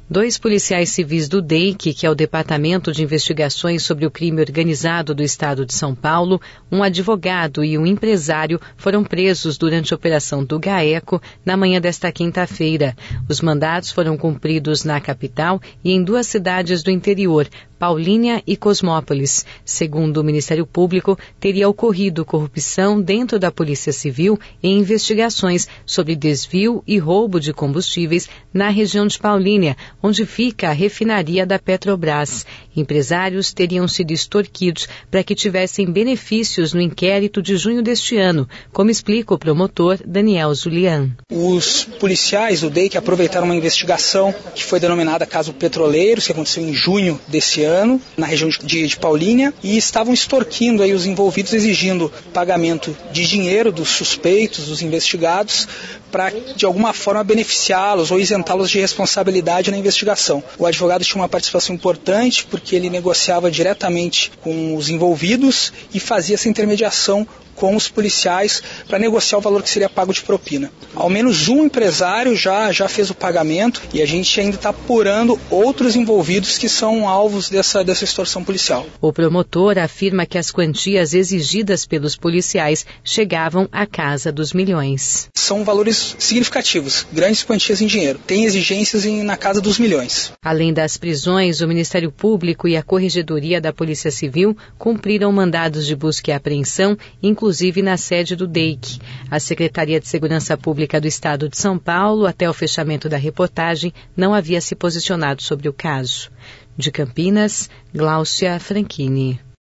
2 policiais civis do DEIC, que é o Departamento de Investigações sobre o Crime Organizado do Estado de São Paulo, um advogado e um empresário foram presos durante a operação do GAECO na manhã desta quinta-feira. Os mandados foram cumpridos na capital e em 2 cidades do interior, Paulínia e Cosmópolis. Segundo o Ministério Público, teria ocorrido corrupção dentro da Polícia Civil em investigações sobre desvio e roubo de combustíveis na região de Paulínia, onde fica a refinaria da Petrobras. Empresários teriam sido extorquidos para que tivessem benefícios no inquérito de junho deste ano, como explica o promotor Daniel Julian. Os policiais do DEIC aproveitaram uma investigação que foi denominada Caso Petroleiros, que aconteceu em junho desse ano, na região de Paulínia, e estavam extorquindo aí os envolvidos, exigindo pagamento de dinheiro dos suspeitos, dos investigados, para de alguma forma beneficiá-los ou isentá-los de responsabilidade na investigação. O advogado tinha uma participação importante porque ele negociava diretamente com os envolvidos e fazia essa intermediação com os policiais para negociar o valor que seria pago de propina. Ao menos um empresário já fez o pagamento e a gente ainda está apurando outros envolvidos que são alvos dessa extorsão policial. O promotor afirma que as quantias exigidas pelos policiais chegavam à casa dos milhões. São valores significativos, grandes quantias em dinheiro. Tem exigências na casa dos milhões. Além das prisões, o Ministério Público e a Corregedoria da Polícia Civil cumpriram mandados de busca e apreensão, inclusive na sede do DEIC. A Secretaria de Segurança Pública do Estado de São Paulo, até o fechamento da reportagem, não havia se posicionado sobre o caso. De Campinas, Gláucia Franchini.